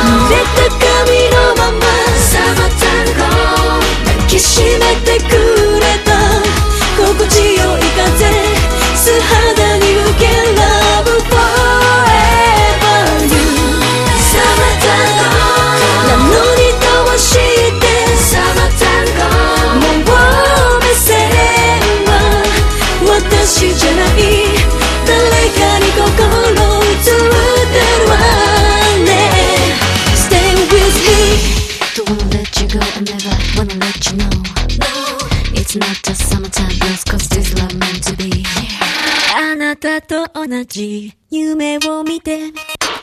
濡れた髪のまま Summertime 抱きしめてくれた心地よい風素肌に受け Love forever you Summertime なのにどうして Summertime もう目線は私じゃない誰かに心移ってるわね Stay with me Don't wanna let you go I never wanna let you know No It's not just summertime girls Cause this love meant to be あなたと同じ夢を見て